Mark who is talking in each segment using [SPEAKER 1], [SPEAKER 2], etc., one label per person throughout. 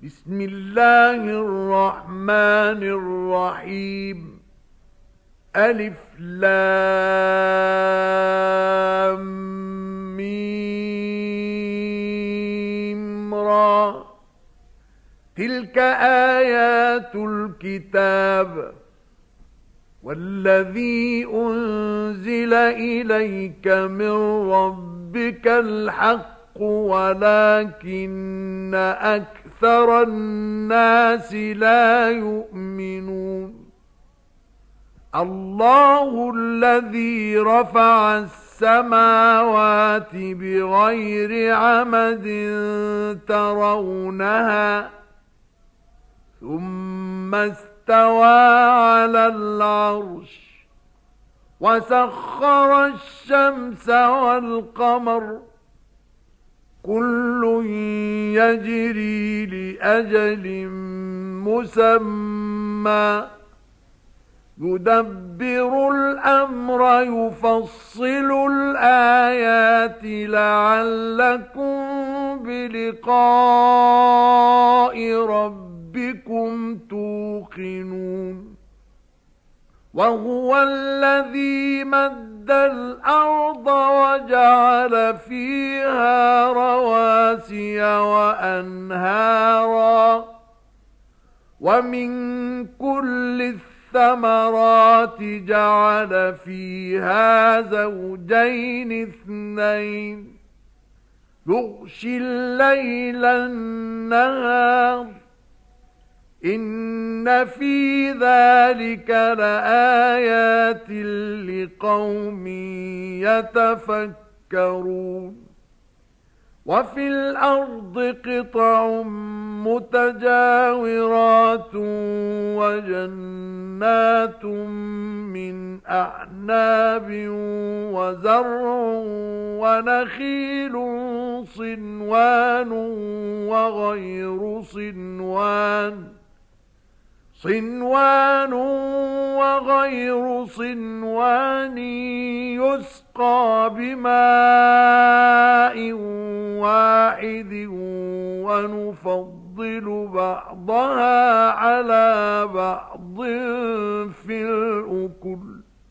[SPEAKER 1] بسم الله الرحمن الرحيم. ألف لام ميم را. تلك آيات الكتاب والذي أنزل إليك من ربك الحق ولكن أكثر الناس لا يؤمنون. الله الذي رفع السماوات بغير عمد ترونها ثم استوى على العرش وسخر الشمس والقمر كل يجري لأجل مسمى يدبر الأمر يفصل الآيات لعلكم بلقاء ربكم توقنون. وهو الذي مد الأرض وجعل فيها رواسي وأنهارا ومن كل الثمرات جعل فيها زوجين اثنين يغشي الليل النهار إن في ذلك لآيات لقوم يتفكرون. وفي الأرض قطع متجاورات وجنات من أعناب وزرع ونخيل صنوان وغير صنوان يسقى بماء واحد ونفضل بعضها على بعض في الأكل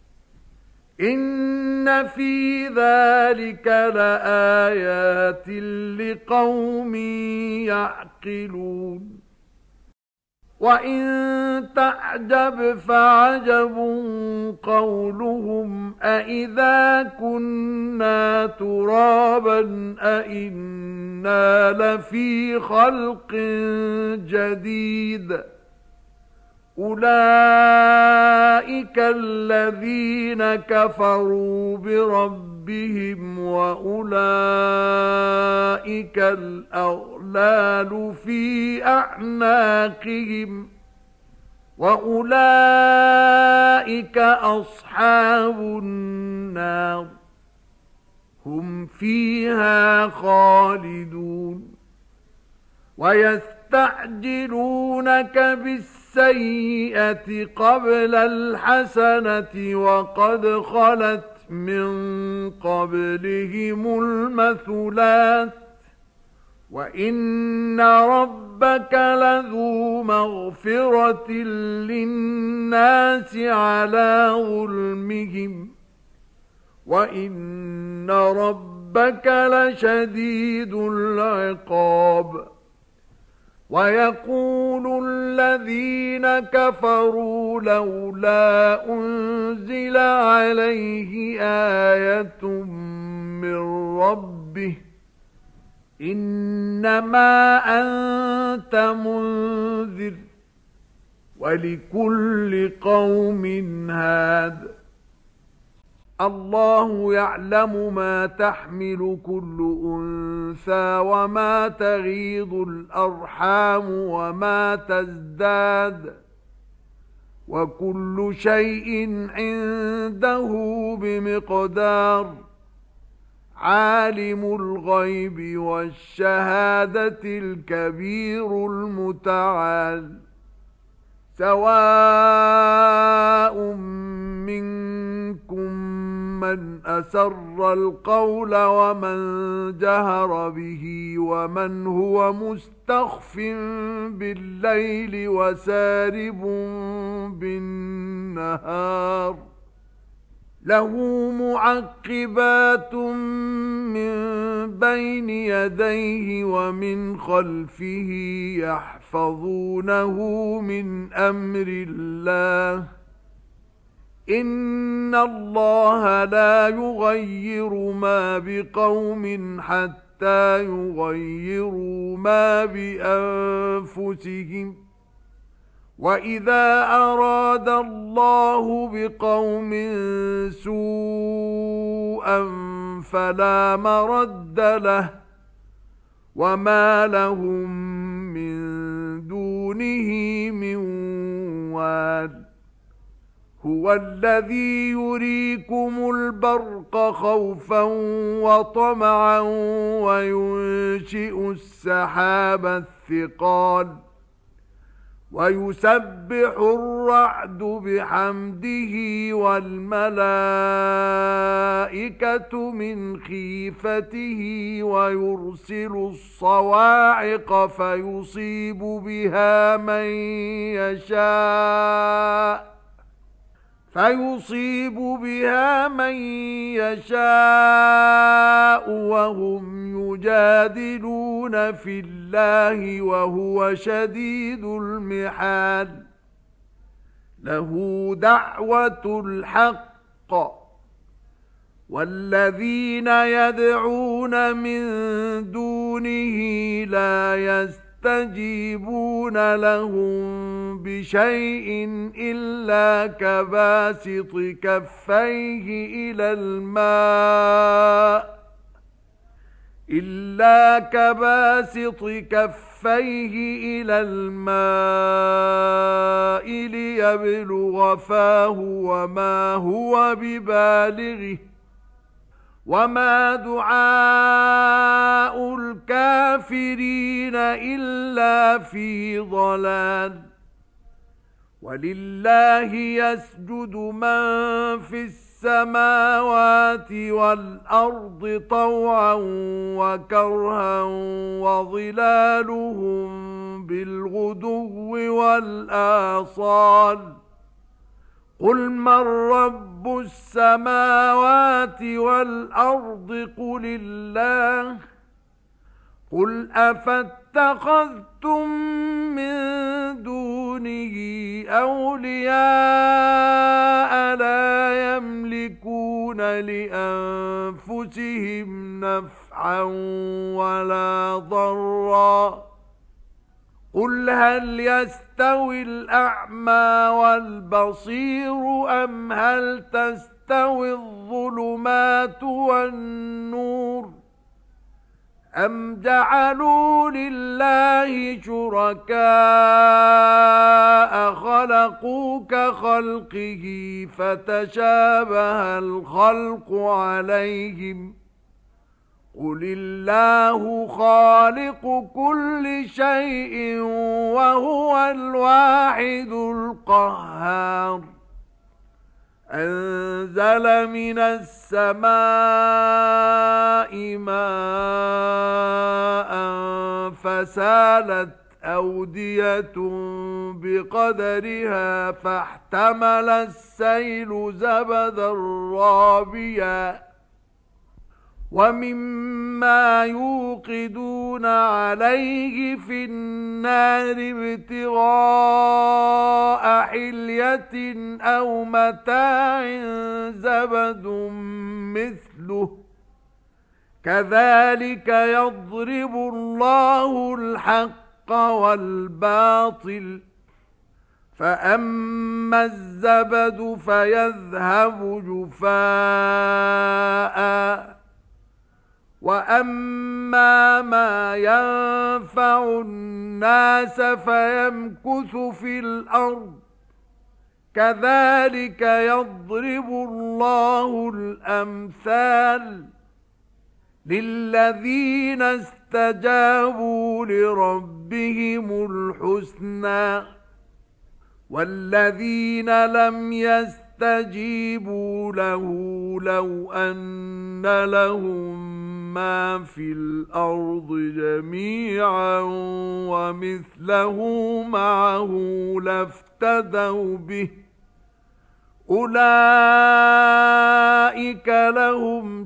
[SPEAKER 1] إن في ذلك لآيات لقوم يعقلون. وإن تعجب فعجب قولهم أإذا كنا ترابا أإنا لفي خلق جديد أولئك الذين كفروا بربهم وأولئك الأغلال في أعناقهم وأولئك أصحاب النار هم فيها خالدون. ويستعجلونك بالسيئة قبل الحسنة وقد خلت من قبلهم المثلات وإن ربك لذو مغفرة للناس على ظلمهم وإن ربك لشديد العقاب. ويقول الذين كفروا لولا أنزل عليه آية من ربه إنما أنت منذر ولكل قوم هاد. الله يعلم ما تحمل كل أنثى وما تغيض الأرحام وما تزداد وكل شيء عنده بمقدار. عالم الغيب والشهادة الكبير المتعال. سواء منكم من أسر القول ومن جهر به ومن هو مستخف بالليل وسارب بالنهار له معقبات من بين يديه ومن خلفه يحفظونه من أمر الله إن الله لا يغير ما بقوم حتى يغيروا ما بأنفسهم وَإِذَا أَرَادَ اللَّهُ بِقَوْمٍ سُوءًا فَلَا مَرَدَّ لَهُ وَمَا لَهُم مِّن دُونِهِ مِن وَالٍ هُوَ الَّذِي يُرِيكُمُ الْبَرْقَ خَوْفًا وَطَمَعًا وَيُنشِئُ السَّحَابَ الثِّقَالَ وَيُسَبِّحُ الرَّعْدُ بِحَمْدِهِ وَالْمَلَائِكَةُ مِنْ خِيفَتِهِ وَيُرْسِلُ الصَّوَاعِقَ فَيُصِيبُ بها من يشاء وهم يجادلون في الله وهو شديد المحال له دعوة الحق والذين يدعون من دونه لا يستجيبون لهم بشيء إلا كباسط كفيه إلى الماء ليبلغ فاه وما هو ببالغه وما دعاء الكافرين إلا في ضلال ولله يسجد من في السماوات والأرض طوعا وكرها وظلالهم بالغدو والآصال قل من رب السماوات والأرض قل الله قل أفاتخذتم من دونه أولياء لا يملكون لأنفسهم نفعا ولا ضرا قل هل يستوي الأعمى والبصير أم هل تستوي الظلمات والنور أم جعلوا لله شركاء خلقوا كخلقه فتشابه الخلق عليهم قل الله خالق كل شيء وهو الواحد القهار أنزل من السماء ماء فسالت أودية بقدرها فاحتمل السيل زبدا رابيا ومما يوقدون عليه في النار ابتغاء حلية أو متاع زبد مثله كذلك يضرب الله الحق والباطل فأما الزبد فيذهب جفاء وأما ما ينفع الناس فيمكث في الأرض كذلك يضرب الله الأمثال للذين استجابوا لربهم الحسنى والذين لم يستجيبوا يستجيبوا له لو أن لهم ما في الأرض جميعا ومثله معه لافتدوا به أولئك لهم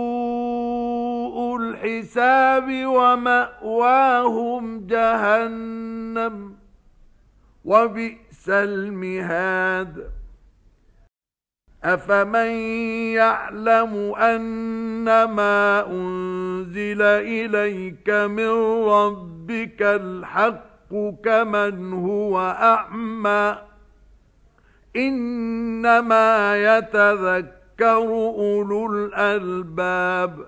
[SPEAKER 1] سوء الحساب ومأواهم جهنم وبئس المهاد أفمن يعلم أنما أنزل إليك من ربك الحق كمن هو أعمى إنما يتذكر أولو الألباب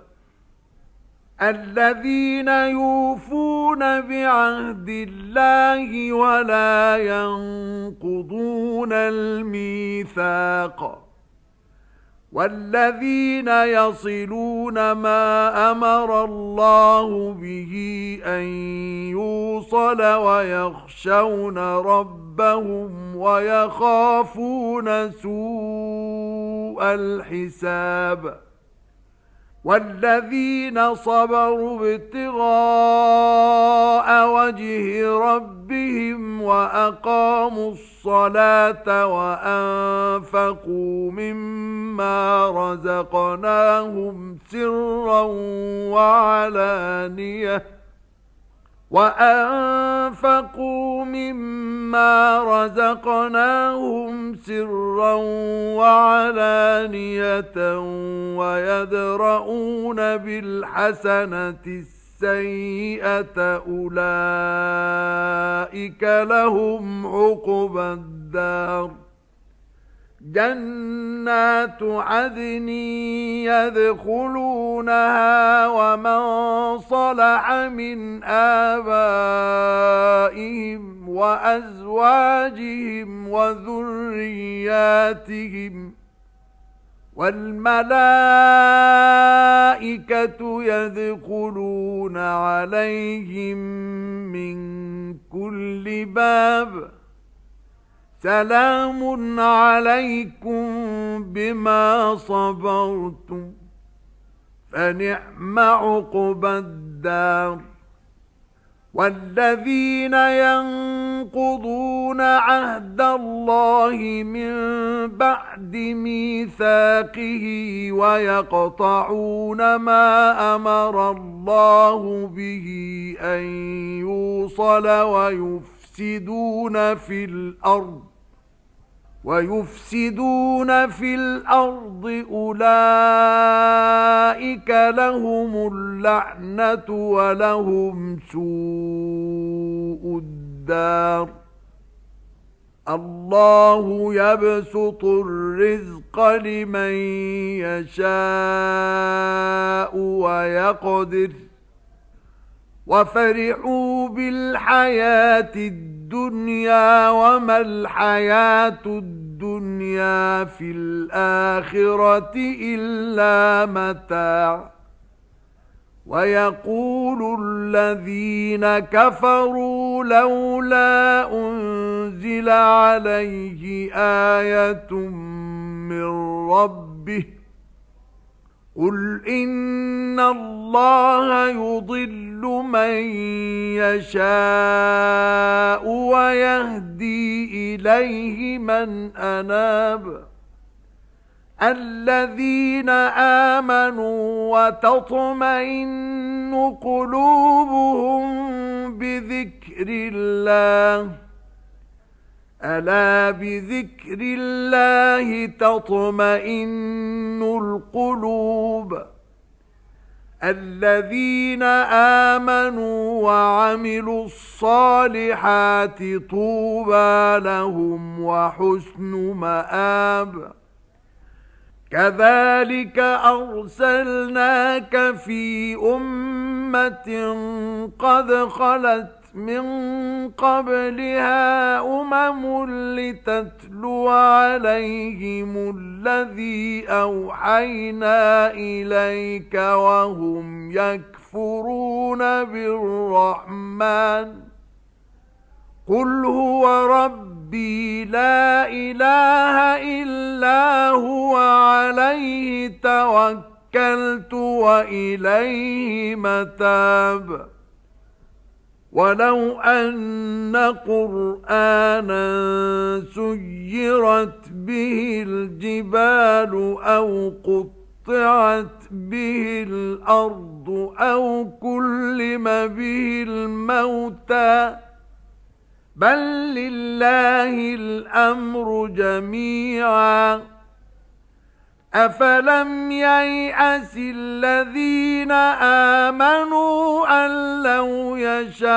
[SPEAKER 1] الذين يوفون بعهد الله ولا ينقضون الميثاق والذين يصلون ما أمر الله به أن يوصل ويخشون ربهم ويخافون سوء الحساب والذين صبروا ابتغاء وجه ربهم وأقاموا الصلاة وأنفقوا مما رزقناهم سرا وعلانية ويدرؤون بالحسنة السيئة أولئك لهم عقبى الدار جنات عدن يدخلونها ومن صلح من آبائهم وأزواجهم وذرياتهم والملائكة يدخلون عليهم من كل باب سلام عليكم بما صبرتم فنعم عقبى الدار والذين ينقضون عهد الله من بعد ميثاقه ويقطعون ما أمر الله به أن يوصل ويفسدون في الأرض أولئك لهم اللعنة ولهم سوء الدار الله يبسط الرزق لمن يشاء ويقدر وفرحوا بالحياة الدنيا وما الحياة الدنيا في الآخرة إلا متاع ويقول الذين كفروا لولا أنزل عليه آية من ربه قل إن الله يضل من يشاء ويهدي إليه من أناب الذين آمنوا وتطمئن قلوبهم بذكر الله ألا بذكر الله تطمئن القلوب الذين آمنوا وعملوا الصالحات طوبى لهم وحسن مآب كذلك أرسلناك في أمة قد خلت من قبلها لتتلو عليهم الذي أوحينا إليك وهم يكفرون بالرحمن قل هو ربي لا إله إلا هو عليه توكلت وإليه متاب ولو أن قرآنا سيرت به الجبال أو قطعت به الأرض أو كلم به الموتى بل لله الأمر جميعا أفلم ييأس الذين آمنوا أن لو يشاء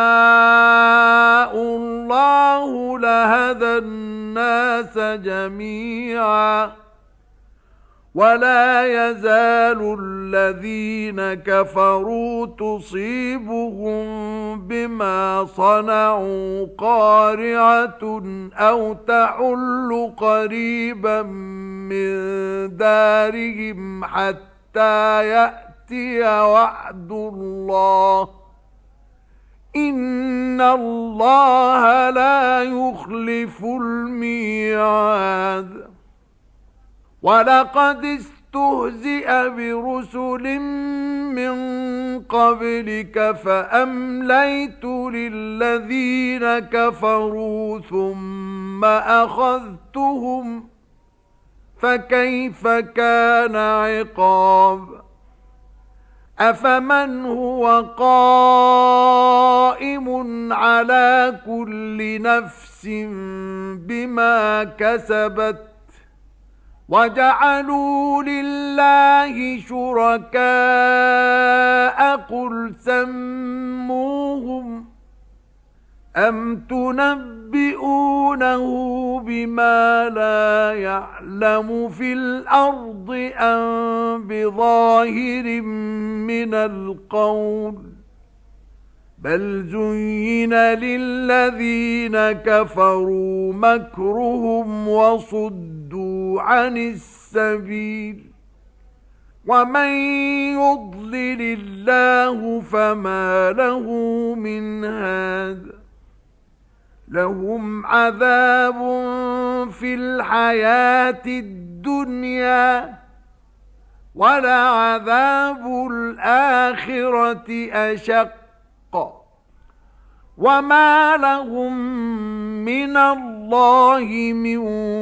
[SPEAKER 1] الله لهدى الناس جميعا ولا يزال الذين كفروا تصيبهم بما صنعوا قارعة أو تحل قريبا من دارهم حتى يأتي وعد الله إن الله لا يخلف الميعاد ولقد استهزئ برسل من قبلك فأمليت للذين كفروا ثم أخذتهم فكيف كان عقاب أفمن هو قائم على كل نفس بما كسبت وجعلوا لله شركاء قل سموهم أم تنبئونه بما لا يعلم في الأرض أم بظاهر من القول بل زين للذين كفروا مكرهم وصدوا عن السبيل ومن يضلل الله فما له من هاد لهم عذاب في الحياة الدنيا ولعذاب الآخرة أشق وما لهم من الله من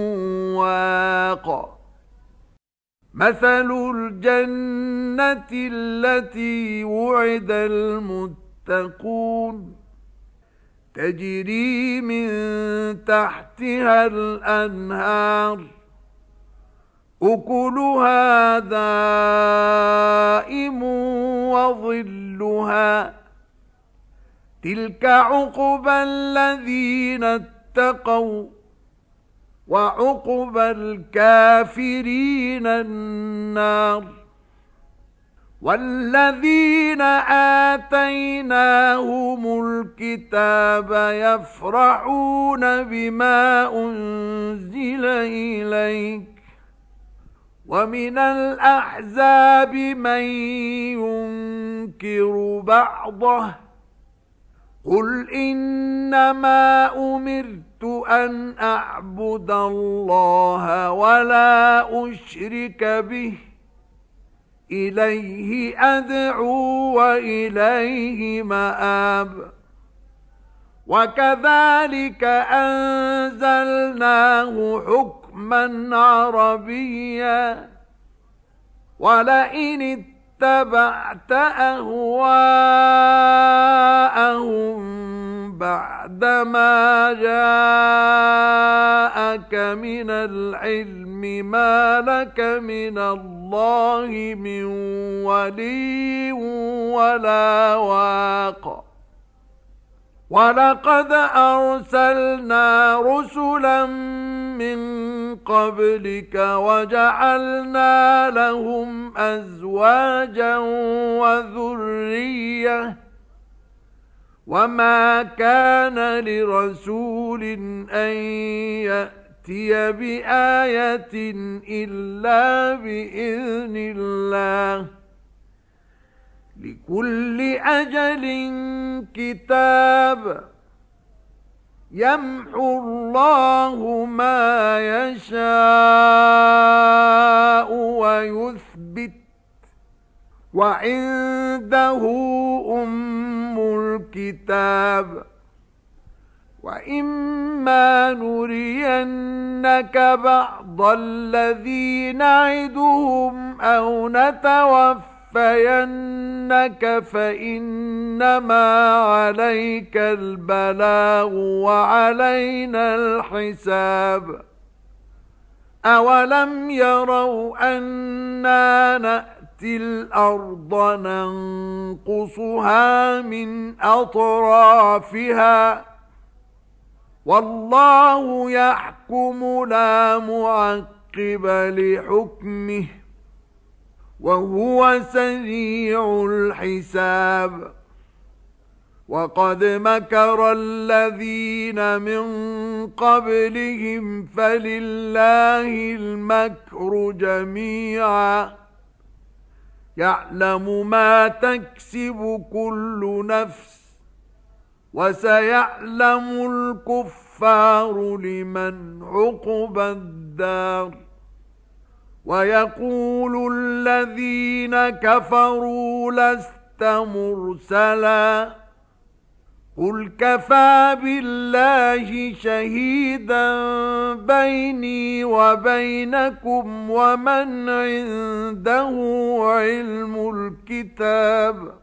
[SPEAKER 1] واق مثل الجنة التي وعد المتقون تجري من تحتها الأنهار أكلها دائم وظلها تلك عقبى الذين اتقوا وعقبى الكافرين النار والذين آتيناهم الكتاب يفرحون بما أنزل إليك ومن الأحزاب من ينكر بعضه قل إنما أمرت أن أعبد الله ولا أشرك به إليه أدعو وإليه مآب وكذلك أنزلناه حكما عربيا ولئن اتبعت أهواءهم بعدما جاءك من العلم ما لك من الله من ولي ولا واق ولقد أرسلنا رسلا من قبلك وجعلنا لهم أزواجا وذرية وما كان لرسول أن يأتي بآية إلا بإذن الله لكل أجل كتاب يمحو الله ما يشاء ويثبت وعنده أم الكتاب وإما نرينك بعض الذي نعدهم أو نتوفينك فإنما عليك البلاغ وعلينا الحساب أولم يروا أنا نأتي الأرض ننقصها من أطرافها والله يحكم لا معقب لحكمه وهو سريع الحساب وقد مكر الذين من قبلهم فلله المكر جميعا يعلم ما تكسب كل نفس وسيعلم الكفار لمن عقبى الدار ويقول الذين كفروا لست مرسلا قل كفى بالله شهيدا بيني وبينكم ومن عنده علم الكتاب